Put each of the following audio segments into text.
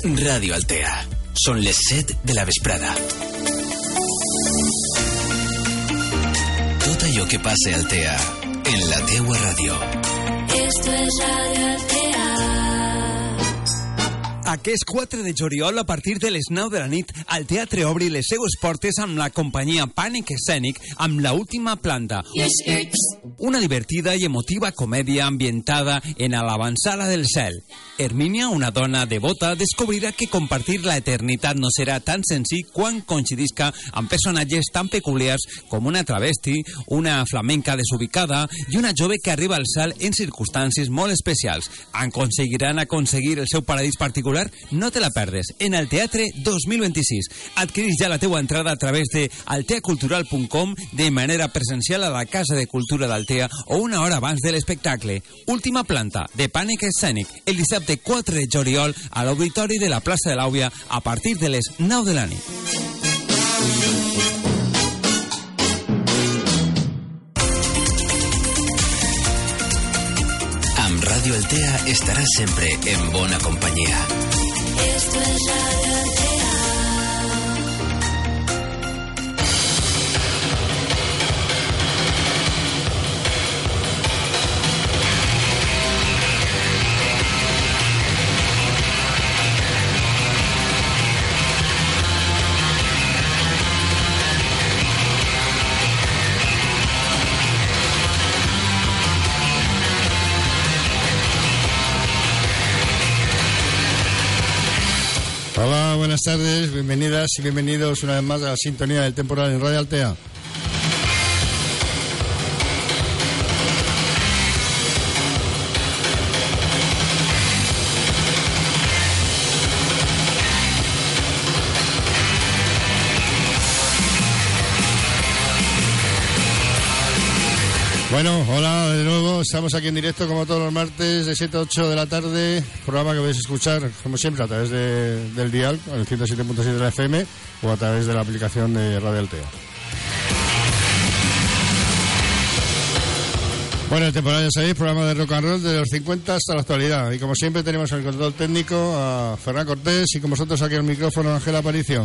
Ràdio Altea. Són les 7 de la vesprada. Tot allò que passa a Altea, en la teua ràdio. Esto es Radio Altea. Aquest 4 de juliol, a partir de les 9 de la nit, el teatre obri les seues portes amb la companyia Pànic Escènic amb La Última Planta. Una divertida i emotiva comèdia ambientada en l'avançada del cel. Hermínia, una dona devota, descobrirà que compartir la eternitat no serà tan senzill quan coincidisca amb personatges tan peculiars com una travesti, una flamenca desubicada i una jove que arriba al cel en circumstàncies molt especials. Aconseguiran aconseguir el seu paradís particular? No te la perdes. En el Teatre 2026. Adquireix ja la teua entrada a través de alteacultural.com de manera presencial a la Casa de Cultura d'Altea o una hora abans de l'espectacle. Última Planta, de Pànic Escènic, el dissabte 4 de juliol a l'Auditori de la plaça de l'Àvia a partir de les 9 de la nit. Amb Ràdio Altea estaràs sempre en bona companyia. Esto es Radio Altea. Hola, buenas tardes, bienvenidas y bienvenidos una vez más a la sintonía del temporal en Radio Altea. Bueno, hola de nuevo, estamos aquí en directo como todos los martes de 7 a 8 de la tarde, programa que vais a escuchar como siempre a través del dial, el 107.7 de la FM o a través de la aplicación de Radio Altea. Bueno, el temporal ya sabéis, programa de rock and roll de los 50 hasta la actualidad y como siempre tenemos el control técnico a Ferran Cortés y con vosotros aquí el micrófono Ángel Aparicio.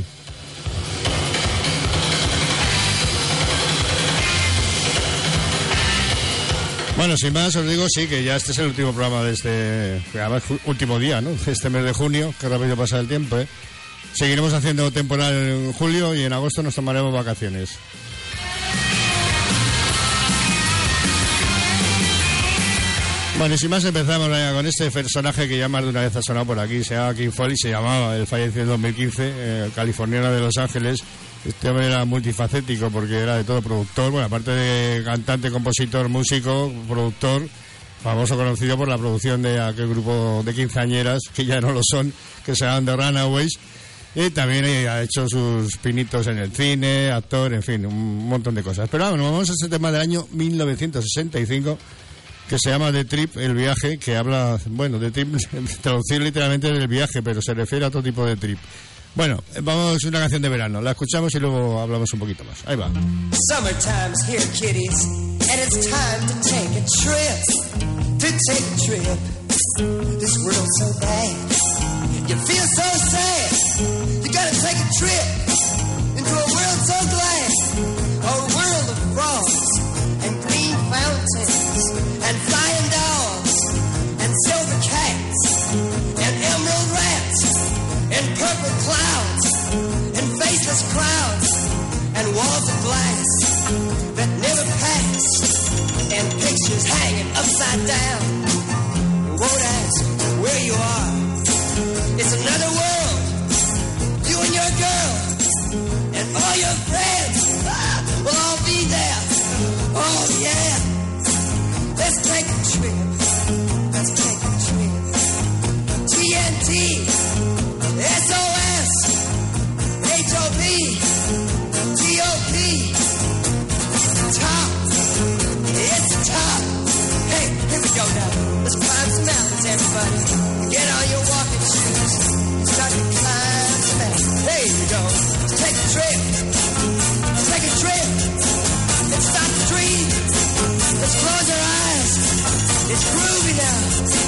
Bueno, sin más, os digo, sí, que ya este es el último programa de este, además, último día, ¿no? De este mes de junio, que rápido pasa el tiempo, ¿eh? Seguiremos haciendo temporal en julio y en agosto nos tomaremos vacaciones. Bueno, y sin más empezamos con este personaje que ya más de una vez ha sonado por aquí, se llama King Foley, se llamaba, él falleció en 2015, californiano de Los Ángeles. Este hombre era multifacético porque era de todo, productor, bueno, aparte de cantante, compositor, músico, productor, famoso, conocido por la producción de aquel grupo de quinceañeras, que ya no lo son, que se llaman The Runaways, y también ha hecho sus pinitos en el cine, actor, en fin, un montón de cosas. Pero vamos a este tema del año 1965, que se llama The Trip, el viaje, que habla, bueno, de trip, traducir literalmente del viaje, pero se refiere a otro tipo de trip. Bueno, vamos a una canción de verano, la escuchamos y luego hablamos un poquito más. Ahí va. Summertime's here, kiddies, and it's time to take a trip. This world's so bad, you feel so sad. You gotta take a trip into a world so glad. A world of frogs and green fountains and flying dogs and silver cats and emerald rats and purple clouds and faceless crowds and walls of glass that never pass and pictures hanging upside down. You won't ask where you are. It's another world. You and your girl and all your friends will all be there. Oh yeah. Let's take a trip. Let's take a trip. TNT. SOS, HOP, TOP, top, it's the top. Hey, here we go now. Let's climb some mountains, everybody. Get on your walking shoes. Start to climb some mountains. There you go. Let's take a trip. Let's take a trip. Let's stop the dream. Let's close our eyes. It's groovy now.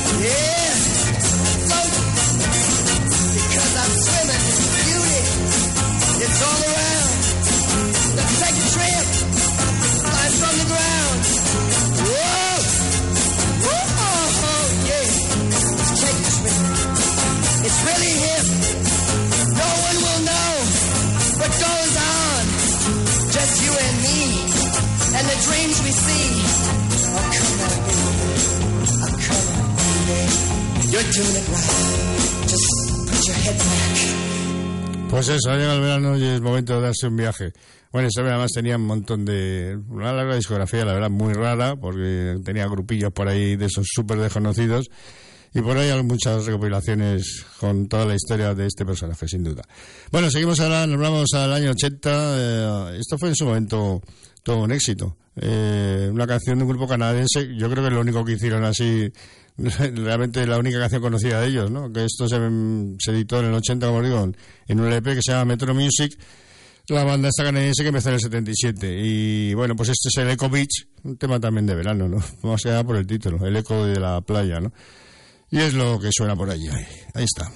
me see. Oh, come on, baby. Oh, come on, baby. You're doing it right. Just put your head back. Pues eso, ha llegado el verano y es momento de darse un viaje. Bueno, esta vez además tenía un montón de... una larga discografía, la verdad, muy rara, porque tenía grupillos por ahí de esos súper desconocidos, y por ahí hay muchas recopilaciones con toda la historia de este personaje, sin duda. Bueno, seguimos ahora, nos vamos al año 80. Esto fue en su momento todo un éxito. Una canción de un grupo canadiense, yo creo que es lo único que hicieron así, realmente la única canción conocida de ellos, ¿no? Que esto se editó en el 80, como digo, en un LP que se llama Metro Music, la banda esta canadiense que empezó en el 77. Y bueno, pues este es el Echo Beach, un tema también de verano, ¿no? Vamos a quedar por el título, el eco de la playa, ¿no? Y es lo que suena por allí. Ahí está.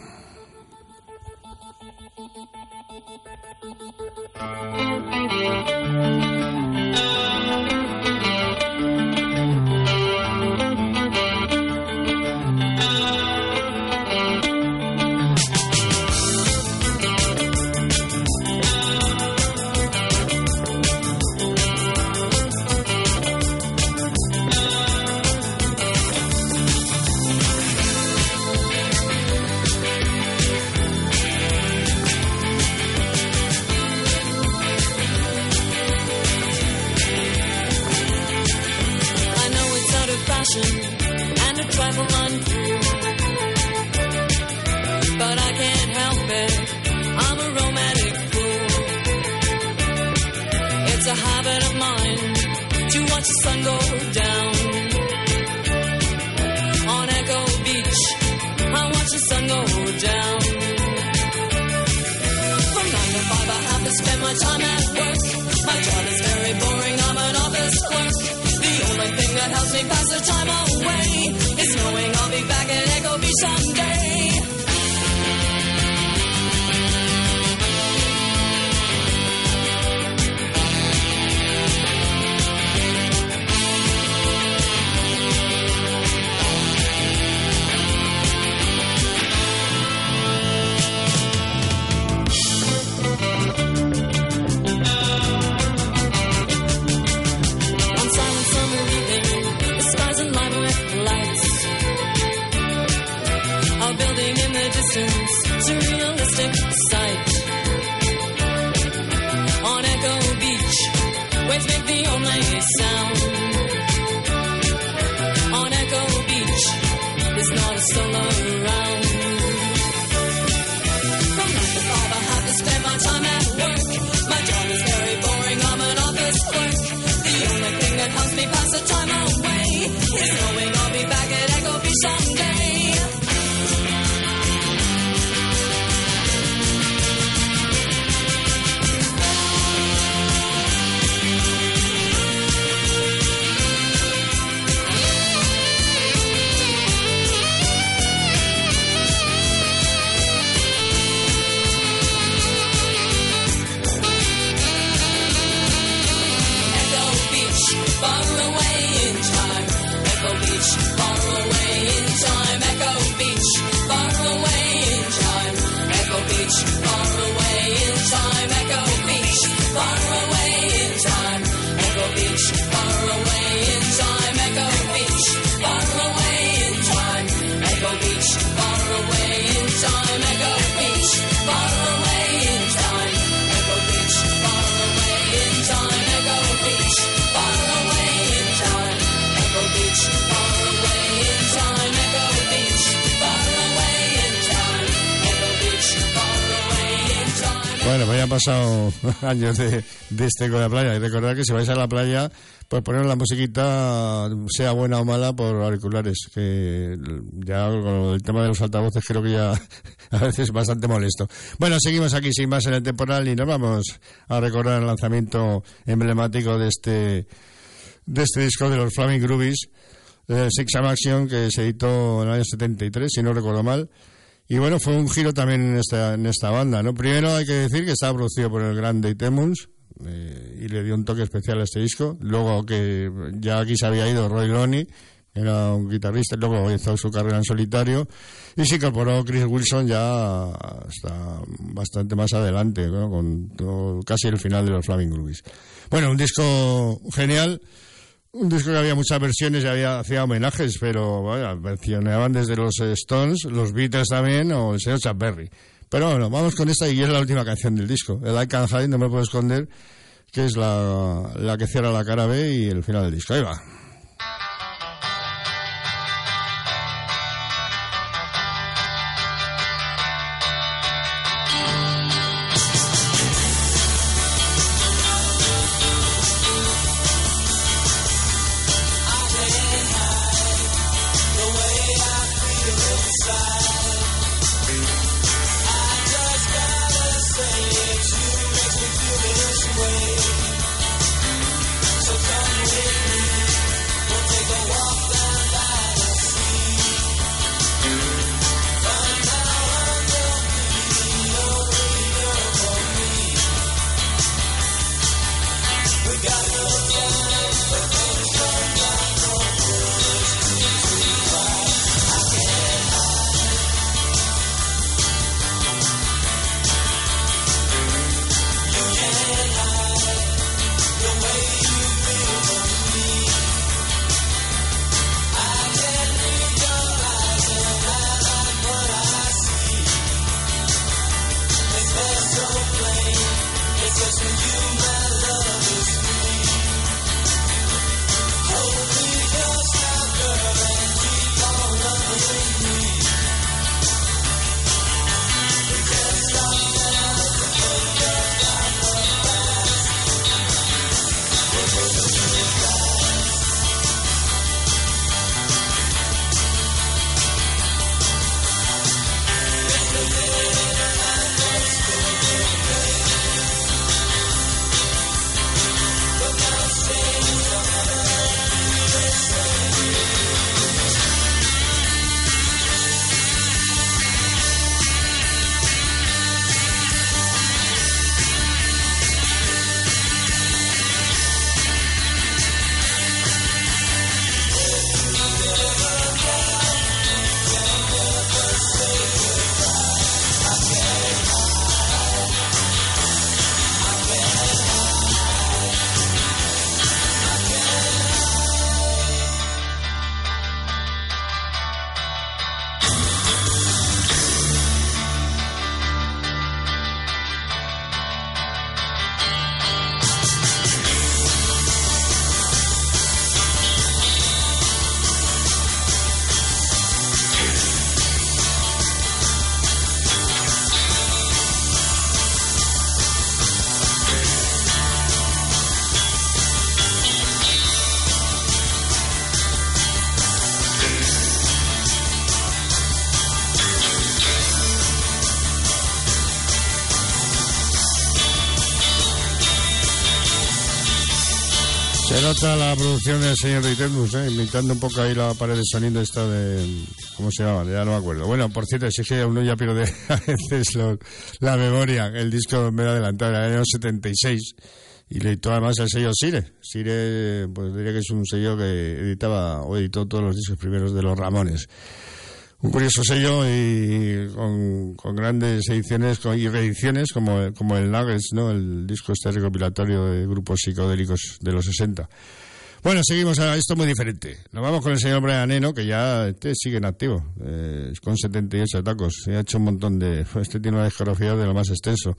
And a trifle untrue, but I can't help it, I'm a romantic fool. It's a habit of mine to watch the sun go down. On Echo Beach, I watch the sun go down. From 9 to 5 I have to spend my time at work. My job is very boring, I'm an office clerk. The only thing that helps me pass the time away is knowing I'll be back at Echo Beach someday. Surrealistic sight. On Echo Beach, waves make the only sound. On Echo Beach, there's not a soul around. From 9 to 5 I have to spend my time at work. My job is very boring, I'm an office clerk. The only thing that helps me pass the time away is knowing I'll be back at Echo Beach someday. Bueno, pues ya han pasado años de este Eco de la Playa. Y recordad que si vais a la playa, pues poner la musiquita, sea buena o mala, por auriculares. Que ya con el tema de los altavoces creo que ya a veces es bastante molesto. Bueno, seguimos aquí sin más en el temporal y nos vamos a recordar el lanzamiento emblemático de este disco de los Flaming Groovies, Six and Action, que se editó en el año 73, si no recuerdo mal. Y bueno, fue un giro también en esta banda, ¿no? Primero hay que decir que estaba producido por el gran Dave Emmons, y le dio un toque especial a este disco. Luego que ya aquí se había ido Roy Loney, era un guitarrista, y luego hizo su carrera en solitario, y se incorporó Chris Wilson ya hasta bastante más adelante, ¿no? Con casi el final de los Flaming Groovies. Bueno, un disco genial, Un disco que había muchas versiones y hacía homenajes, pero bueno, mencionaban desde los Stones, los Beatles también, o el señor Chuck Berry. Pero bueno, vamos con esta y es la última canción del disco. El I Can't Hide, No Me Puedo Esconder, que es la que cierra la cara B y el final del disco. Ahí va. Se nota la producción del señor Ritmus, imitando un poco ahí la pared de sonido esta de... ¿Cómo se llama? Ya no me acuerdo. Bueno, por cierto, si es que uno ya pierde a veces la memoria. El disco me ha adelantado en el año 76 y le editó además el sello Sire. Sire, pues diría que es un sello que editaba o editó todos los discos primeros de los Ramones. Un curioso sello y con grandes ediciones y reediciones como el Nuggets, ¿no? El disco este recopilatorio de grupos psicodélicos de los 60. Bueno, seguimos a esto muy diferente. Nos vamos con el señor Brian Eno, que ya sigue en activo, con 78 tacos. Ha hecho un montón de... Este tiene una discografía de lo más extenso.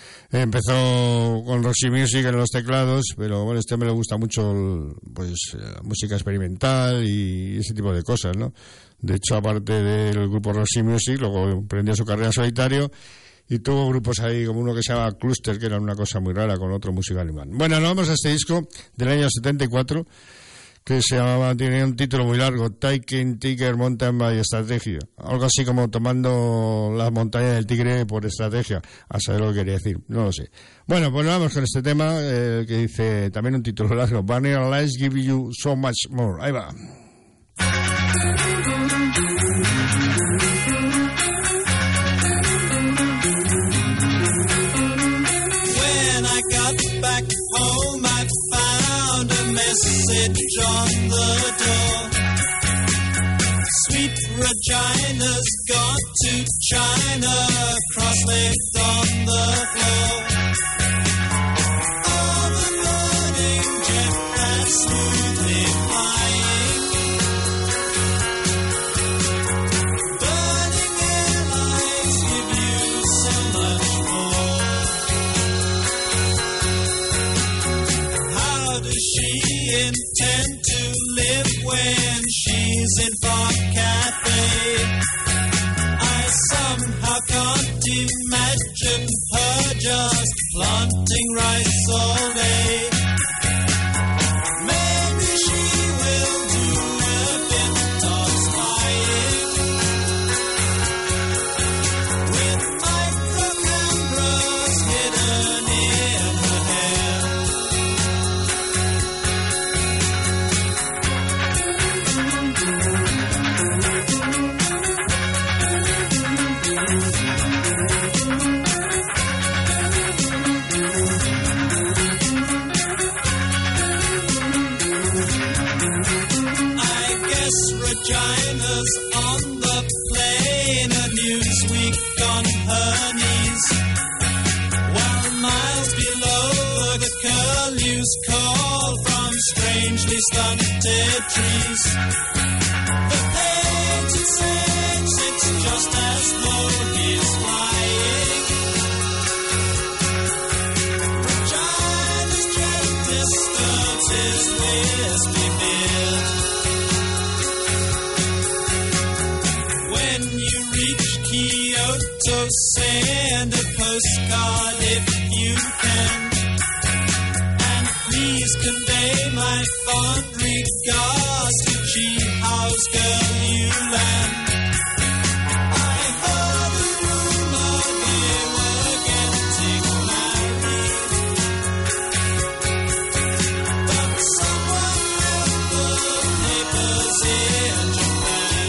Empezó con Roxy Music en los teclados, pero bueno, me le gusta mucho la música experimental y ese tipo de cosas, ¿no? De hecho, aparte del grupo Roxy Music, luego emprendió su carrera en solitario y tuvo grupos ahí, como uno que se llama Cluster, que era una cosa muy rara, con otro músico alemán. Bueno, nos vamos a este disco del año 74, que tenía un título muy largo, Taking Tiger Mountain by Strategy, algo así como tomando las montañas del tigre por estrategia, a saber lo que quería decir, no lo sé. Bueno, pues vamos con este tema, que dice también un título largo, Vanilla Lights Give You So Much More. Ahí va. When I got back home, I found a message on the door. Sweet Regina's gone to China, cross-legged on the floor. All the morning jet has smoothly can't imagine her just planting rice all day. Maybe she will do a bit of spying with micro cameras hidden in her hair. Regina's on the plane, a Newsweek on her knees. While miles below the curlews call from strangely stunted trees. The painted sage sits just as though he's flying. Regina's jet disturbs his wispy beard. Kyoto, send a postcard if you can, and please convey my fond regards to Chi House Girl Yulan. I heard a rumor they were getting married, but someone left the papers in Japan.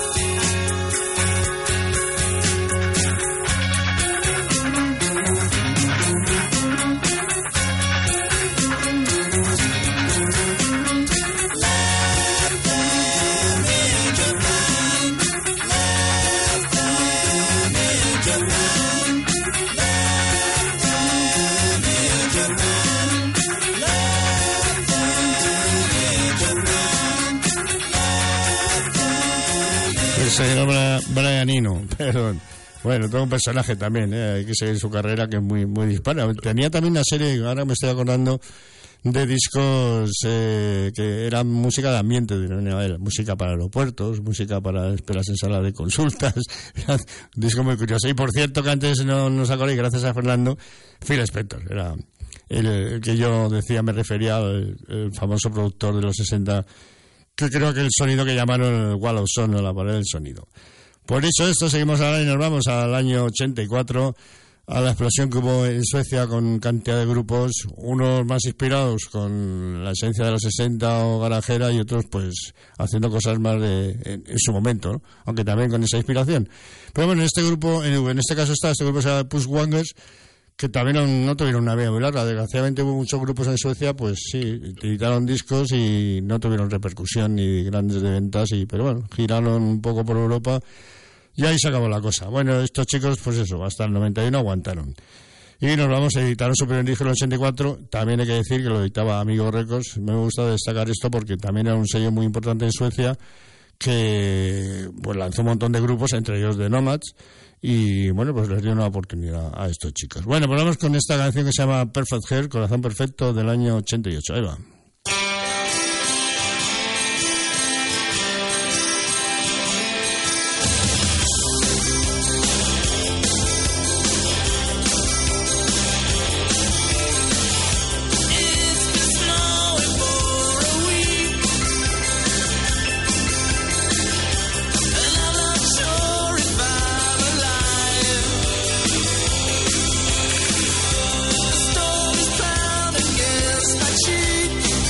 El señor Brian Eno, perdón. Bueno, todo un personaje también, hay que seguir su carrera, que es muy, muy dispara. Tenía también una serie, ahora me estoy acordando, de discos que eran música de ambiente, música para aeropuertos, música para esperas en sala de consultas. Era un disco muy curioso. Y por cierto, que antes no nos acordé, gracias a Fernando, Phil Spector, era el que yo decía, me refería al el famoso productor de los 60, que creo que el sonido que llamaron el Wall of Sound, la pared del sonido. Por eso esto, seguimos ahora y nos vamos al año 84, a la explosión que hubo en Suecia con cantidad de grupos, unos más inspirados con la esencia de los 60 o garajera, y otros pues haciendo cosas más en su momento, ¿no? Aunque también con esa inspiración. Pero bueno, este grupo, en este caso este grupo se llama Pushwangers, que también no tuvieron una vida muy larga. Desgraciadamente hubo muchos grupos en Suecia, pues sí, editaron discos y no tuvieron repercusión ni grandes de ventas, pero bueno, giraron un poco por Europa y ahí se acabó la cosa. Bueno, estos chicos, pues eso, hasta el 91 aguantaron. Y nos vamos a editar su primer disco en el 84, también hay que decir que lo editaba Amigo Records. Me gusta destacar esto porque también era un sello muy importante en Suecia, que pues lanzó un montón de grupos, entre ellos The Nomads, y bueno, pues les dio una oportunidad a estos chicos. Bueno, pues vamos con esta canción que se llama Perfect Hair, Corazón Perfecto, del año 88. Ahí va. Storm is pounding against my cheek.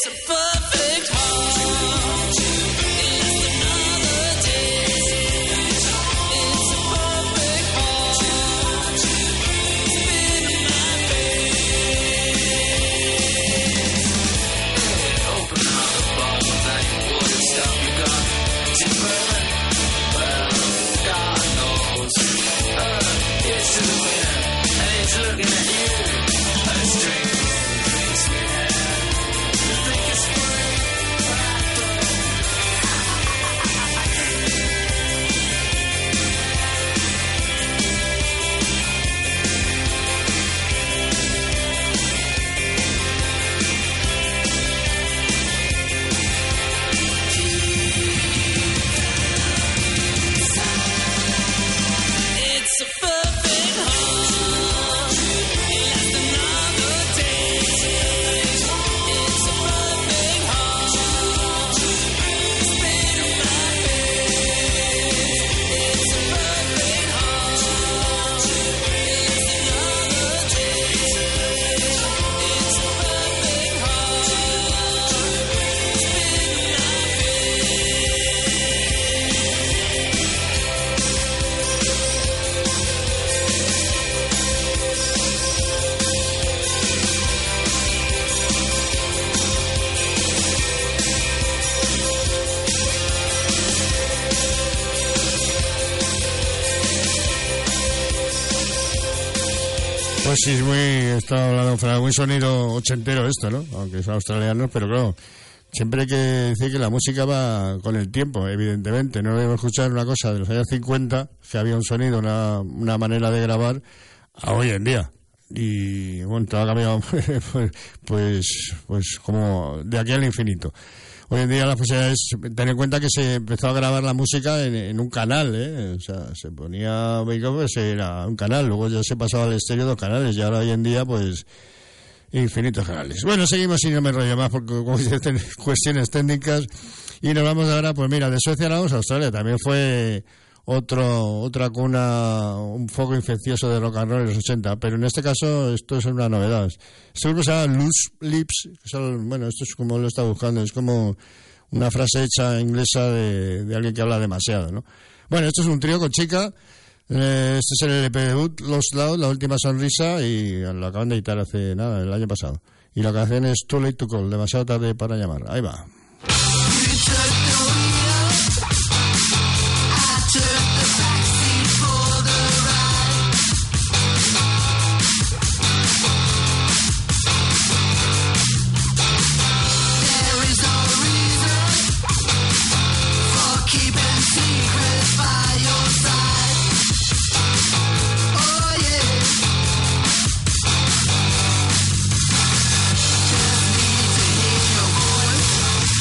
It's a perfect heart. It's another day. It's a perfect heart. Spin my face. Open up the bottle, that wouldn't stop you gone. To burn, well, God knows. It's to the winner, and it's looking at you. Let's drink, sweet hand. You think it's free? It's a perfect heart. It lasts another day. It's a perfect heart. Spin my face. It's a perfect heart. It lasts another day. It's a perfect heart. Pues sí, estaba hablando, Fran, muy sonido ochentero esto, ¿no? Aunque es australiano, pero claro, siempre hay que decir que la música va con el tiempo, evidentemente. No debemos escuchar una cosa de los años 50, que había un sonido, una manera de grabar, a hoy en día. Y bueno, todo ha cambiado, pues como de aquí al infinito. Hoy en día la posibilidad es tener en cuenta que se empezó a grabar la música en un canal, ¿eh? O sea, se ponía pues era un canal, luego ya se pasaba al estéreo 2 canales y ahora hoy en día pues infinitos canales. Bueno, seguimos y no me rollo más porque como dicen, cuestiones técnicas y nos vamos ahora, pues mira, de Suecia nos vamos a Australia. También fue otra cuna, un foco infeccioso de rock and roll en los 80, pero en este caso esto es una novedad. Este grupo se llama Loose Lips, bueno, esto es como lo está buscando, es como una frase hecha inglesa de alguien que habla demasiado, ¿no? Bueno, esto es un trío con chica, este es el LP debut, Lost Loud, La Última Sonrisa, y lo acaban de editar hace nada, el año pasado. Y la canción es Too Late to Call, demasiado tarde para llamar. Ahí va. Just need to hear your voice.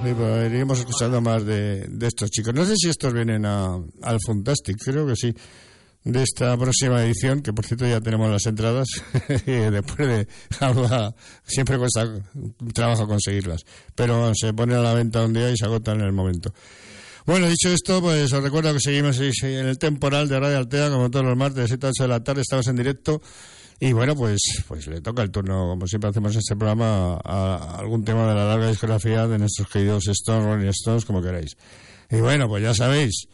Iríamos escuchando más de estos chicos. No sé si estos vienen al Fantastic, creo que sí, de esta próxima edición, que por cierto ya tenemos las entradas. Y después de siempre cuesta trabajo conseguirlas, pero se ponen a la venta un día y se agotan en el momento. Bueno, dicho esto, pues os recuerdo que seguimos en el temporal de Radio Altea, como todos los martes, de 7 a 8 de la tarde, estamos en directo. Y bueno, pues le toca el turno, como siempre hacemos en este programa, a algún tema de la larga discografía de nuestros queridos Stones, Rolling Stones, como queráis. Y bueno, pues ya sabéis,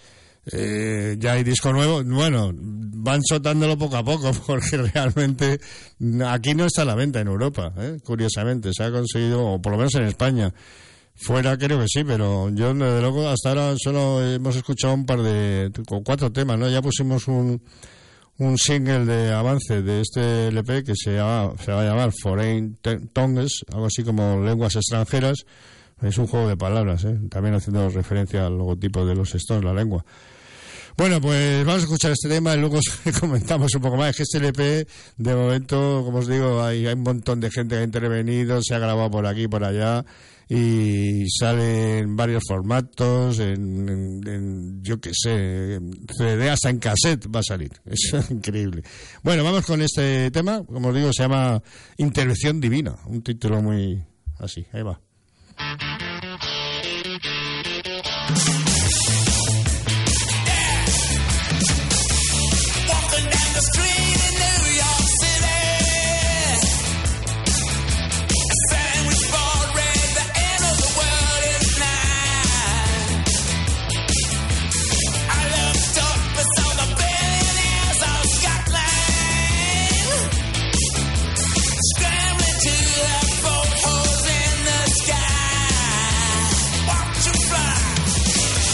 ya hay disco nuevo. Bueno, van soltándolo poco a poco, porque realmente aquí no está a la venta en Europa, curiosamente. Se ha conseguido, o por lo menos en España. Fuera creo que sí, pero yo desde luego hasta ahora solo hemos escuchado un par con 4 temas, ¿no? Ya pusimos un single de avance de este LP que se va a llamar Foreign Tongues, algo así como lenguas extranjeras. Es un juego de palabras, también haciendo referencia al logotipo de los Stones, la lengua. Bueno, pues vamos a escuchar este tema y luego comentamos un poco más. Es que este LP, de momento, como os digo, hay un montón de gente que ha intervenido, se ha grabado por aquí y por allá, y sale en varios formatos, en yo qué sé, CD, hasta en cassette va a salir. Es increíble. Bueno, vamos con este tema, como os digo, se llama Intervención Divina, un título muy así, ahí va. Scrambling to the boat holes in the sky. Watch 'em fly.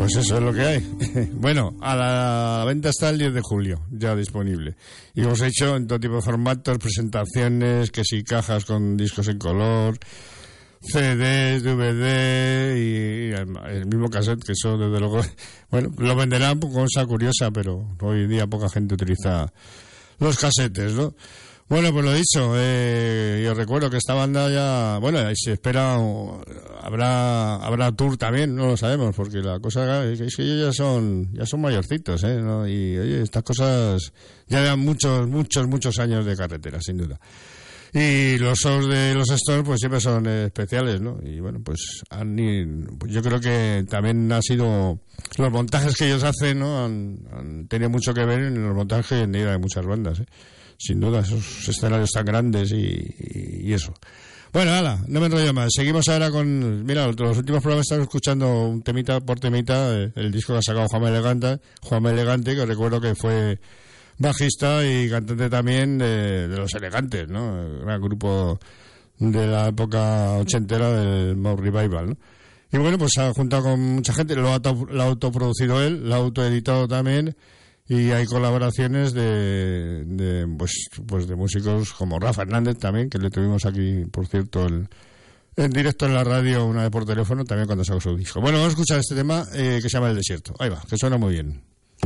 Pues eso es lo que hay. Bueno, a la venta está el 10 de julio, ya disponible. Y hemos hecho en todo tipo de formatos, presentaciones, que si cajas con discos en color, CDs, DVD y el mismo cassette, que eso desde luego, bueno, lo venderán con cosa curiosa, pero hoy en día poca gente utiliza los casetes, ¿no? Bueno, pues lo dicho, yo recuerdo que esta banda ya, bueno, se espera, habrá tour también, no lo sabemos, porque la cosa es que ellos ya son mayorcitos, ¿no? Y oye, estas cosas ya llevan muchos años de carretera, sin duda. Y los shows de los Stones pues siempre son especiales, ¿no? Y bueno, pues yo creo que también ha sido los montajes que ellos hacen, ¿no? Han tenido mucho que ver en los montajes de muchas bandas, sin duda, esos escenarios tan grandes y eso. Bueno, hala, no me enrollo más. Seguimos ahora con, mira, los últimos programas estamos escuchando un temita por temita, el disco que ha sacado Juanma Elegante, que recuerdo que fue bajista y cantante también de Los Elegantes, ¿no? El gran grupo de la época ochentera del Mob Revival, ¿no? Y bueno, pues se ha juntado con mucha gente, lo ha autoproducido él, lo ha autoeditado también, y hay colaboraciones de músicos como Rafa Hernández también, que le tuvimos aquí, por cierto, en directo en la radio, una vez por teléfono, también cuando sacó su disco. Bueno, vamos a escuchar este tema que se llama El Desierto. Ahí va, que suena muy bien.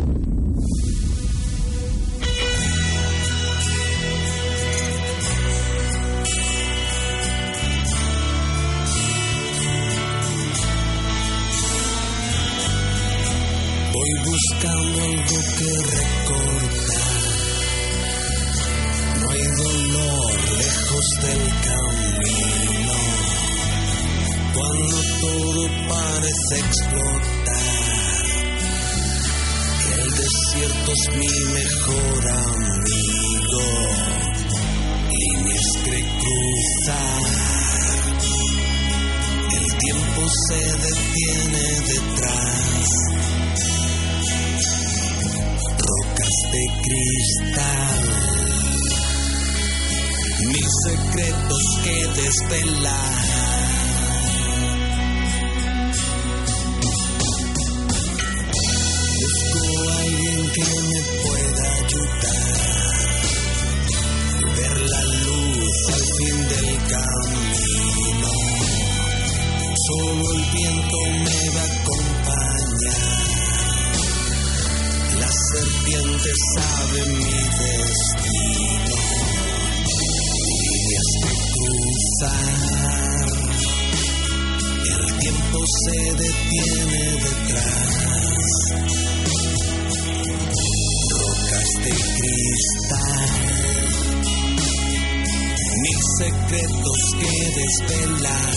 Voy buscando algo que recordar. No hay dolor lejos del camino. Cuando todo parece explotar, el desierto es mi mejor amigo. Líneas que cruzar, el tiempo se detiene detrás. Rocas de cristal, mil secretos que desvelar. Busco a alguien que me pueda ayudar, ver la luz al fin del camino. Solo el viento me va a acompañar. La serpiente sabe mi destino. Líneas que cruzar, el tiempo se detiene detrás. Rocas de cristal, mil secretos que desvelar.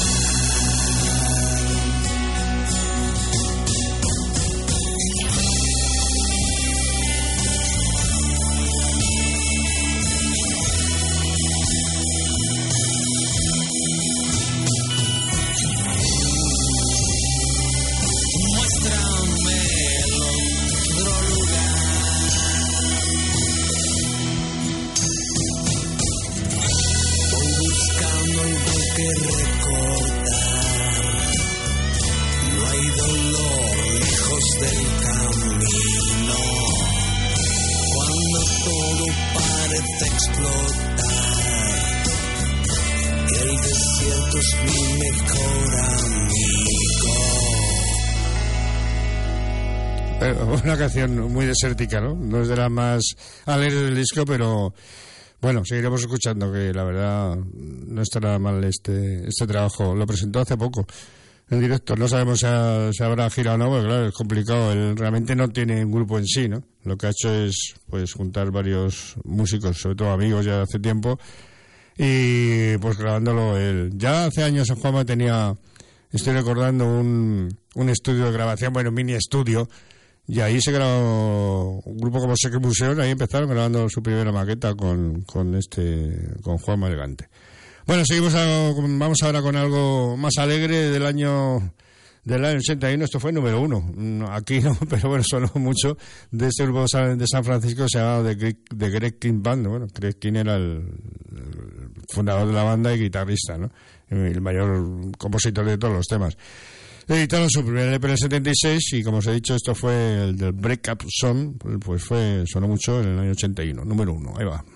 Una canción muy desértica, ¿no? No es de las más alegres del disco, pero bueno, seguiremos escuchando, que la verdad no está nada mal este trabajo. Lo presentó hace poco en directo. No sabemos si habrá girado o no, porque claro, es complicado. Él realmente no tiene un grupo en sí, ¿no? Lo que ha hecho es pues juntar varios músicos, sobre todo amigos ya de hace tiempo, y pues grabándolo él. Ya hace años en Juanma estoy recordando un estudio de grabación, bueno, un mini estudio. Y ahí se grabó un grupo como Secret Museum, ahí empezaron grabando su primera maqueta con Juanma Elegante. Bueno, vamos ahora con algo más alegre del año 81, esto fue número 1. Aquí no, pero bueno, sonó mucho, de este grupo de San Francisco, se llamaba The Greg King Band. Bueno, Greg King era el fundador de la banda y guitarrista, ¿no? El mayor compositor de todos los temas. Editaron su primer LP en el 76 y, como os he dicho, esto fue el del Break Up Song, pues sonó mucho en el año 81, número 1, ahí va.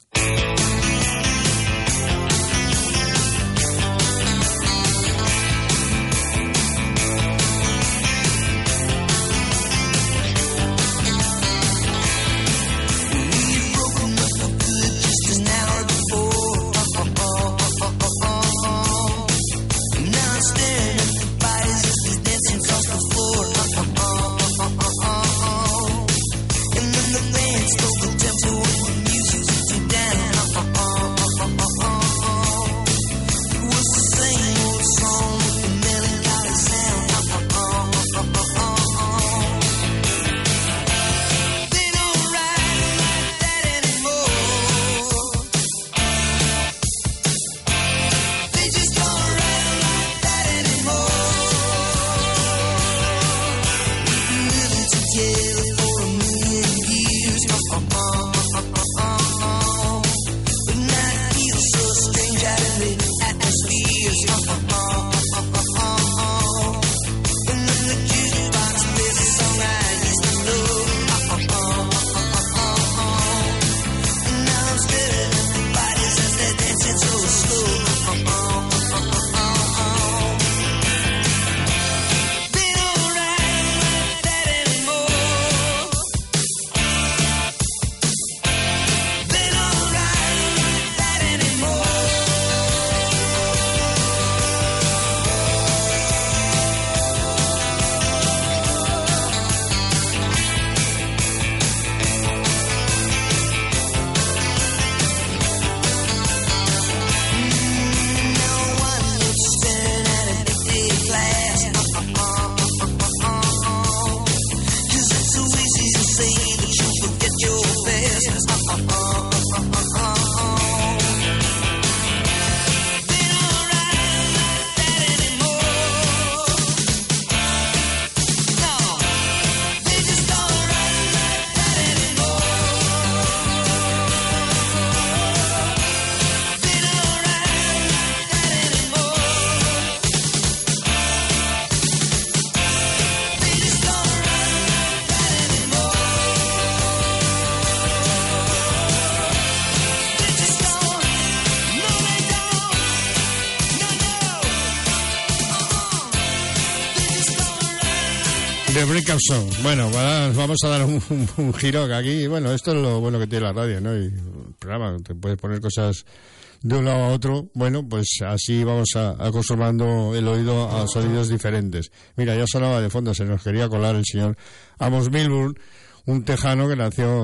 The Breakup Song. Bueno, vamos a dar un giro aquí. Bueno, esto es lo bueno que tiene la radio, ¿no? Y el programa, te puedes poner cosas de un lado a otro. Bueno, pues así vamos acostumbrando el oído a sonidos diferentes. Mira, ya sonaba de fondo, se nos quería colar el señor Amos Milburn, un tejano que nació,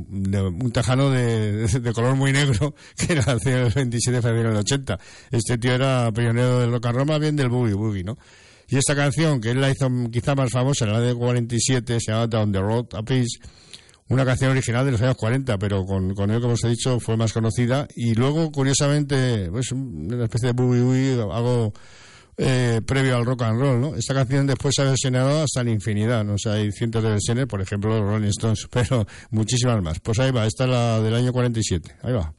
un tejano de color muy negro, que nació el 27 de febrero del 80. Este tío era pionero del rock and roll, más bien del boogie, ¿no? Y esta canción, que él la hizo quizá más famosa en la de 47, se llama Down the Road a Piece, una canción original de los años 40, pero con él, como os he dicho, fue más conocida. Y luego, curiosamente, pues una especie de boogie, algo previo al rock and roll, ¿no? Esta canción después se ha versionado hasta la infinidad, ¿no? O sea, hay cientos de versiones, por ejemplo, los Rolling Stones, pero muchísimas más. Pues ahí va, esta es la del año 47, ahí va.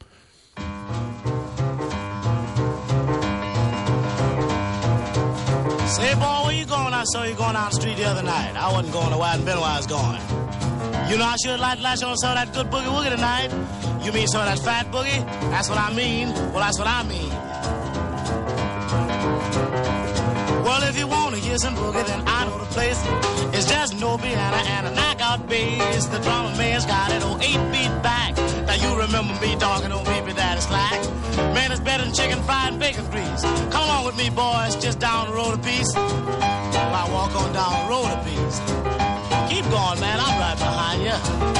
Say, boy, where you going? I saw you going down the street the other night. I wasn't going to where I been where I was going. You know, I sure like to latch on some of that good boogie-woogie tonight. You mean some of that fat boogie? That's what I mean. Well, that's what I mean. Well, if you want to hear some boogie, then I know the place. It's just no piano and a knockout bass. The drummer man's got it on 8 feet back. Now you remember me talking on baby daddy slack. Man, it's better than chicken fried and bacon grease. Come along with me, boys, just down the road a piece. Well, I walk on down the road a piece. Keep going, man, I'm right behind you.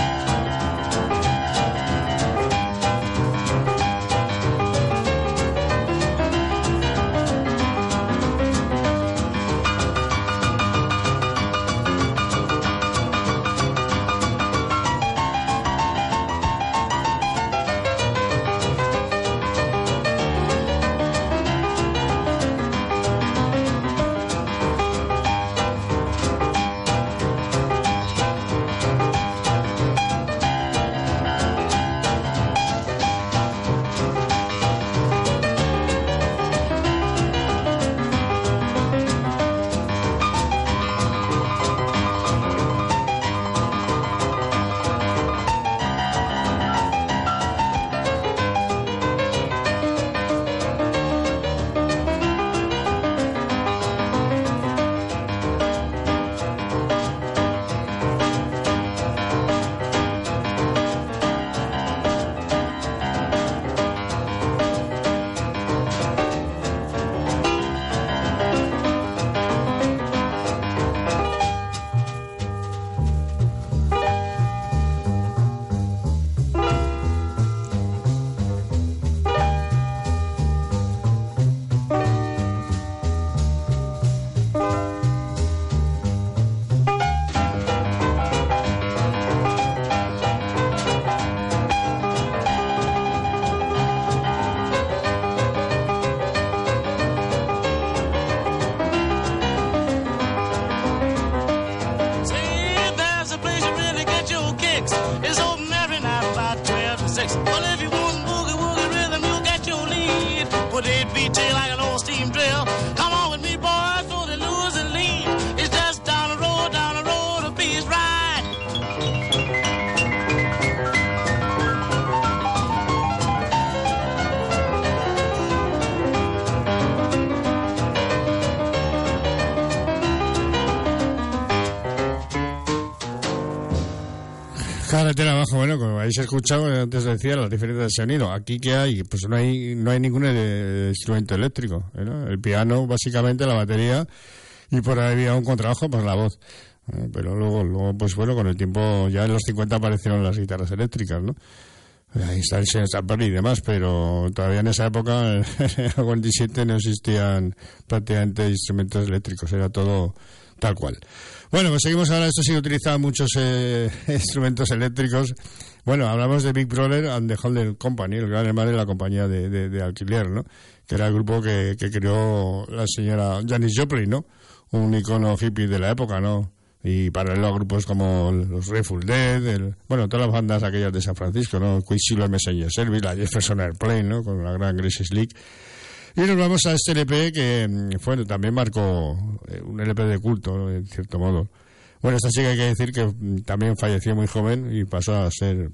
Carretera abajo, bueno, como habéis escuchado, antes decía las diferencias de sonido. Aquí que hay, pues no hay ningún instrumento eléctrico, ¿no? El piano, básicamente, la batería, y por ahí había un contrabajo, pues la voz. Pero luego, pues bueno, con el tiempo, ya en los 50 aparecieron las guitarras eléctricas, ¿no? Ahí está el señor Chapman y demás, pero todavía en esa época, en el 47, no existían prácticamente instrumentos eléctricos, era todo tal cual. Bueno, pues seguimos ahora. Esto sí utiliza muchos instrumentos eléctricos. Bueno, hablamos de Big Brother and the Holding Company, el gran hermano de la compañía de alquiler, ¿no? Que era el grupo que creó la señora Janis Joplin, ¿no? Un icono hippie de la época, ¿no? Y paralelo a grupos como los Grateful Dead, bueno, todas las bandas aquellas de San Francisco, ¿no? Quicksilver Messenger Service, la Jefferson Airplane, ¿no? Con la gran Grace Slick. Y nos vamos a este LP que también marcó un LP de culto, ¿no? En cierto modo. Bueno, esta chica hay que decir que también falleció muy joven y pasó a ser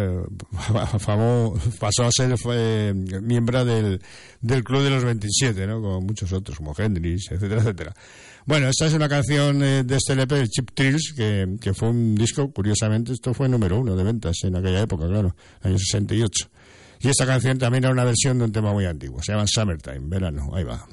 miembro del Club de los 27, ¿no? Con muchos otros, como Hendrix, etcétera, etcétera. Bueno, esta es una canción de este LP, el Cheap Thrills, que fue un disco, curiosamente, esto fue número 1 de ventas en aquella época, claro, año 68. Y esta canción también era una versión de un tema muy antiguo, se llama Summertime, verano, ahí va.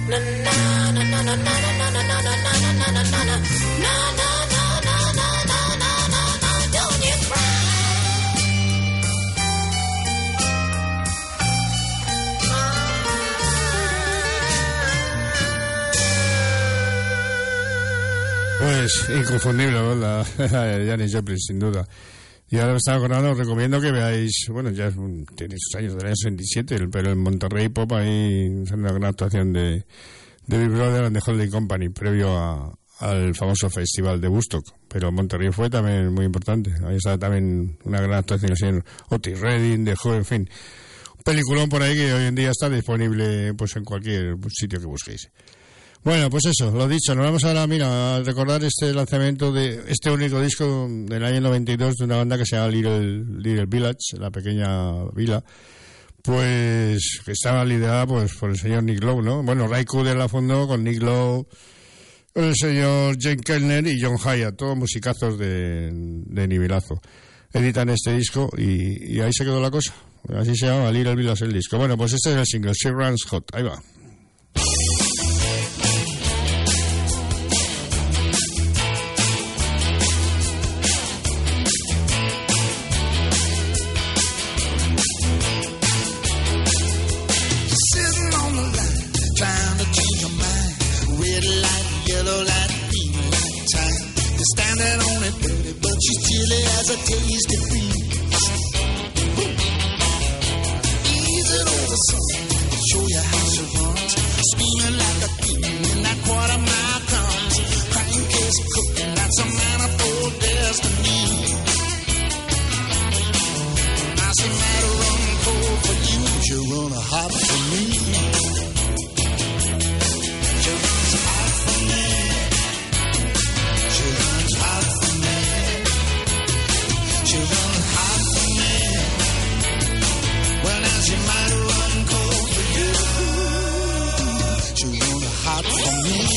Pues inconfundible, ¿no? La Janis Joplin, sin duda. Y ahora me estaba acordando, os recomiendo que veáis, bueno, ya tiene sus años, del año 67, pero en Monterrey Pop hay una gran actuación de Big Brother and the Holding Company, previo al famoso festival de Woodstock. Pero Monterrey fue también muy importante. Ahí está también una gran actuación del señor Otis Redding, de Joe, en fin. Un peliculón por ahí que hoy en día está disponible pues en cualquier sitio que busquéis. Bueno, pues eso, lo dicho, nos vamos ahora, mira, a recordar este lanzamiento de este único disco del año 92 de una banda que se llama Little Village, la pequeña vila, pues que estaba liderada pues por el señor Nick Lowe, ¿no? Bueno, Ray Cooder la fundó con Nick Lowe, el señor Jane Kellner y John Hyatt, todos musicazos de nivelazo. Editan este disco y ahí se quedó la cosa, así se llama Little Village el disco. Bueno, pues este es el single, She Runs Hot, ahí va. As a tasty breeze, ease it over, son. Show you how she runs, screaming like a demon in that quarter-mile comes. Crankcase cooking, that's a manifold destiny. Now she might run cold for you, she run hot for me. She runs hot for me. She runs hot for me. She run hot for me. Well, now she might run cold for you. She run hot for me.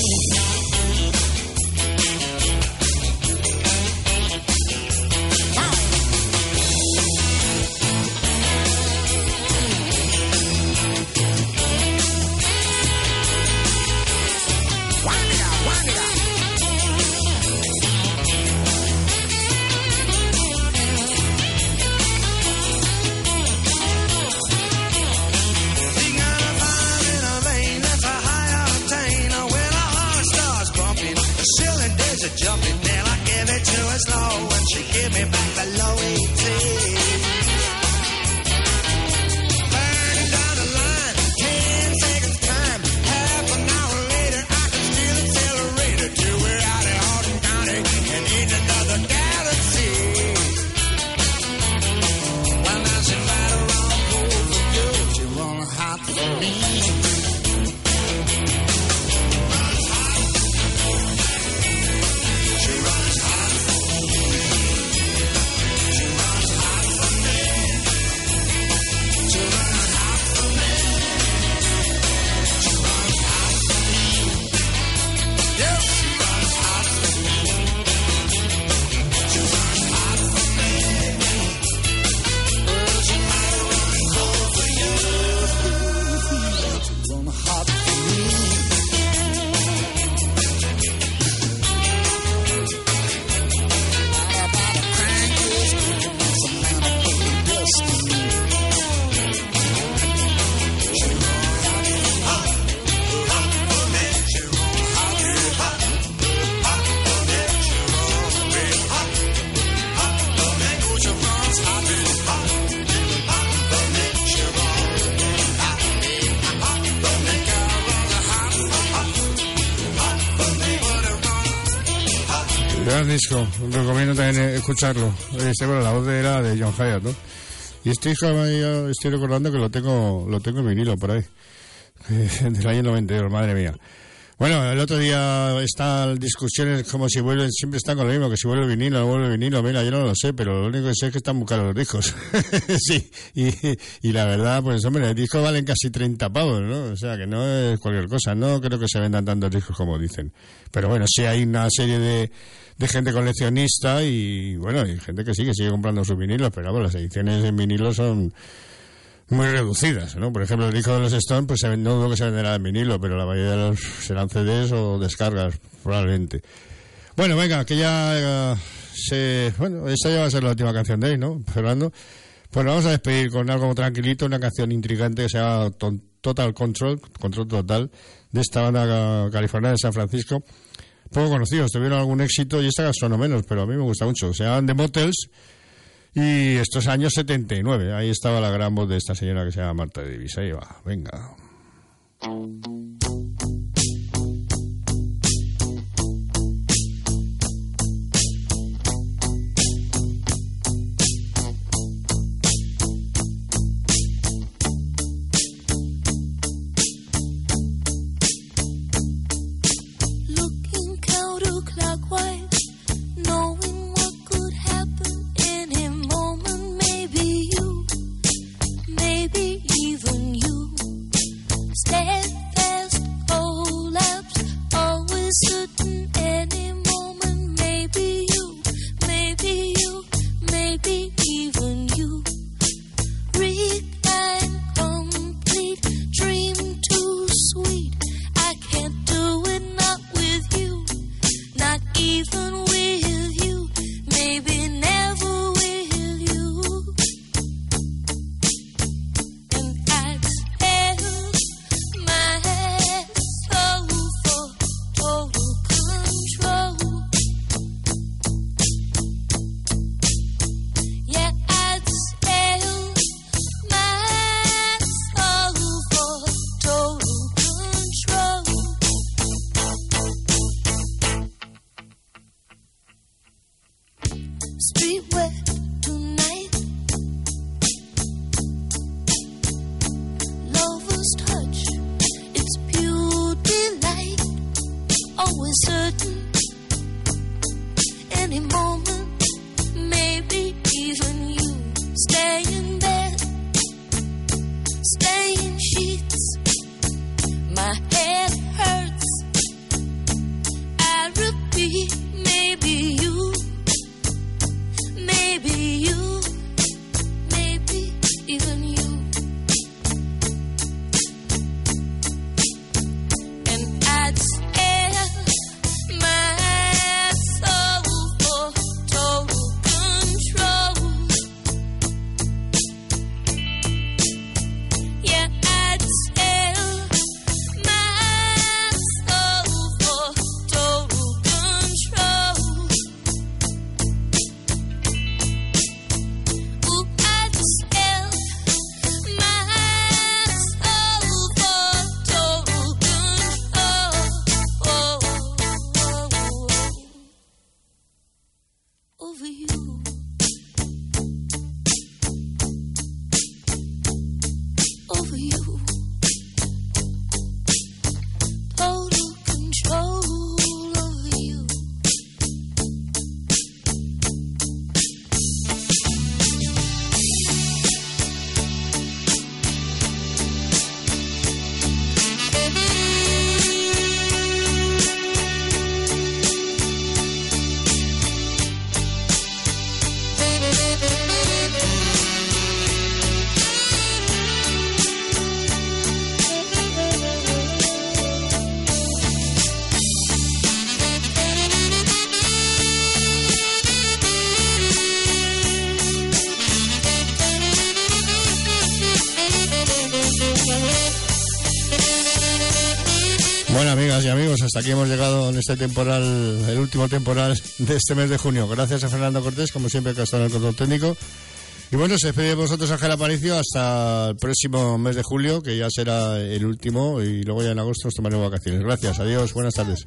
Jumping, then I give it to her slow, and she give me back the low 18. Burning down the line, 10 seconds time, half an hour later, I can still accelerate it till we're out in Houghton County and in another galaxy. Well, now she might run cold for you, she run hot for me. Gran disco, recomiendo también escucharlo. Bueno, la voz era de John Hyatt, ¿no? Y este disco yo estoy recordando que lo tengo en vinilo por ahí, del año 92, madre mía. Bueno, el otro día están discusiones como si vuelven, siempre están con lo mismo, que si vuelve el vinilo, no vuelve el vinilo, mira, yo no lo sé, pero lo único que sé es que están muy caros los discos. Sí, y la verdad, pues hombre, los discos valen casi 30 pavos, ¿no? O sea, que no es cualquier cosa, no creo que se vendan tantos discos como dicen. Pero bueno, sí hay una serie de gente coleccionista y bueno, hay gente que sí, que sigue comprando sus vinilos, pero bueno, las ediciones en vinilo son muy reducidas, ¿no? Por ejemplo, el disco de los Stones, pues no dudo que se venderá en vinilo, pero la mayoría de los serán CDs o descargas, probablemente. Bueno, venga, que ya bueno, esta ya va a ser la última canción de hoy, ¿no, Fernando? Pues nos vamos a despedir con algo tranquilito, una canción intrigante que se llama Total Control total, de esta banda californiana de San Francisco. Poco conocidos, tuvieron algún éxito y esta sonó menos, pero a mí me gusta mucho. Se llaman The Motels. Y estos años 79, ahí estaba la gran voz de esta señora que se llama Marta Davis. Ahí va, venga. Bueno, amigas y amigos, hasta aquí hemos llegado en este temporal, el último temporal de este mes de junio. Gracias a Fernando Cortés, como siempre, que ha estado en el control técnico. Y bueno, se despide de vosotros, Ángel Aparicio, hasta el próximo mes de julio, que ya será el último, y luego ya en agosto os tomaremos vacaciones. Gracias, adiós, buenas tardes.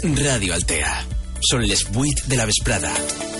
Radio Altea. Són les 8 de la vesprada.